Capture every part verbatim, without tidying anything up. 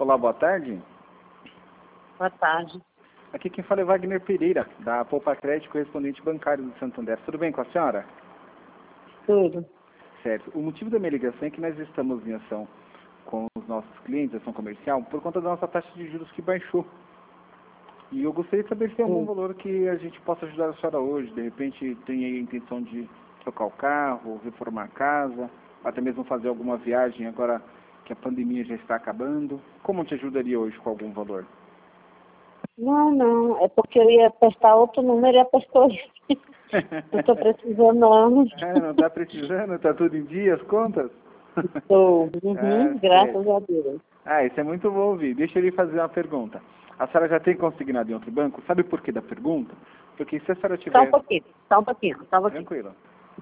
Olá, boa tarde. Boa tarde. Aqui quem fala é Wagner Pereira, da Poupa Crédito, correspondente bancário do Santander. Tudo bem com a senhora? Tudo. Certo. O motivo da minha ligação é que nós estamos em ação com os nossos clientes, ação comercial, por conta da nossa taxa de juros que baixou. E eu gostaria de saber se tem algum Sim. valor que a gente possa ajudar a senhora hoje. De repente tem aí a intenção de trocar o carro, reformar a casa, até mesmo fazer alguma viagem agora que a pandemia já está acabando. Como te ajudaria hoje com algum valor? Não, não. É porque eu ia apertar outro número e apertou esse. Não estou precisando, não. É, não está precisando? Está tudo em dia, as contas? Estou. Uhum, Ah, graças certo. a Deus. Ah, isso é muito bom ouvir. Deixa ele fazer uma pergunta. A senhora já tem consignado em outro banco? Sabe por que da pergunta? Porque se a senhora Só um tiver... pouquinho, só um pouquinho, só um pouquinho. Tranquilo.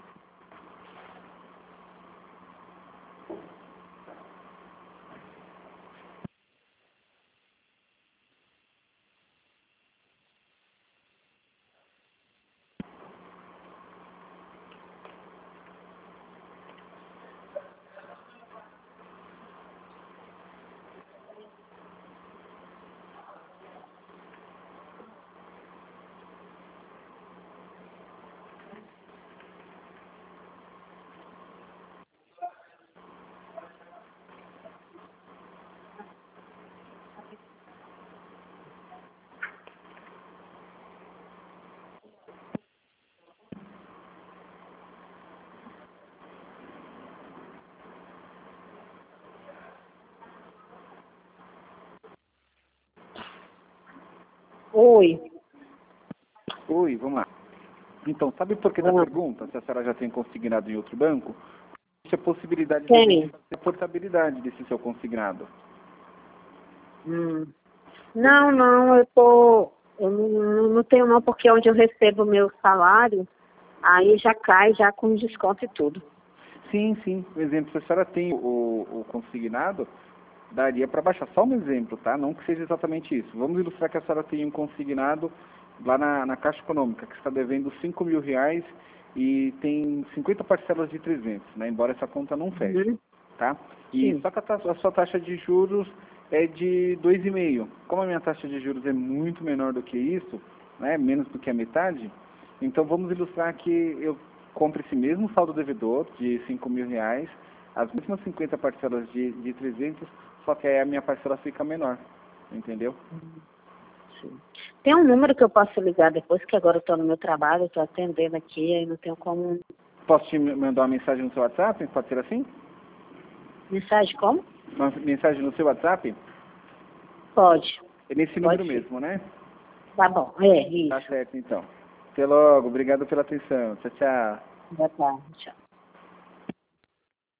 Oi. Oi, vamos lá. Então, sabe por que da Vamos. pergunta? Se a senhora já tem consignado em outro banco, existe a possibilidade de a Tem. gente fazer a portabilidade desse seu consignado. Hum. Não, não, eu tô. Eu não, não tenho não, porque onde eu recebo o meu salário, aí já cai já com desconto e tudo. Sim, sim. Por exemplo, se a senhora tem o, o consignado, daria para baixar. Só um exemplo, tá? Não que seja exatamente isso. Vamos ilustrar que a senhora tem um consignado lá na, na Caixa Econômica, que está devendo cinco mil reais e tem cinquenta parcelas de trezentos, né? Embora essa conta não feche, Uhum. tá? E Sim. só que a, taxa- a sua taxa de juros é de dois vírgula cinco. Como a minha taxa de juros é muito menor do que isso, né? Menos do que a metade, então vamos ilustrar que eu compro esse mesmo saldo devedor de cinco mil reais, as mesmas cinquenta parcelas de, de trezentos, só que aí a minha parcela fica menor, entendeu? Sim. Tem um número que eu posso ligar depois, que agora eu estou no meu trabalho, estou atendendo aqui, aí não tenho como. Posso te mandar uma mensagem no seu WhatsApp? Pode ser assim? Mensagem como? Uma mensagem no seu WhatsApp? Pode. É nesse número Pode ser. mesmo, né? Tá bom, é Tá isso. certo, então. Até logo. Obrigado pela atenção. Tchau, tchau. Boa tarde, tchau.